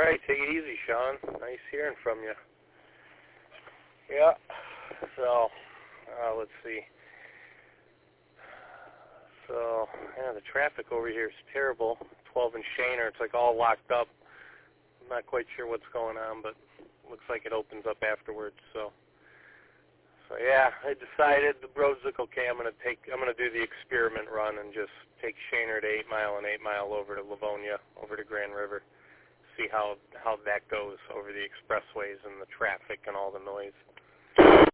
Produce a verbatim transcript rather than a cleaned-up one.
right, take it easy, Sean. Nice hearing from you. Yeah, so, uh, let's see. So, yeah, the traffic over here is terrible. twelve and Shaner, it's like all locked up. I'm not quite sure what's going on, but looks like it opens up afterwards, so. So, yeah, I decided the roads look okay. I'm going to take, I'm going to do the experiment run and just take Shaner to eight Mile and eight Mile over to Livonia, over to Grand River. See how how that goes over the expressways and the traffic and all the noise.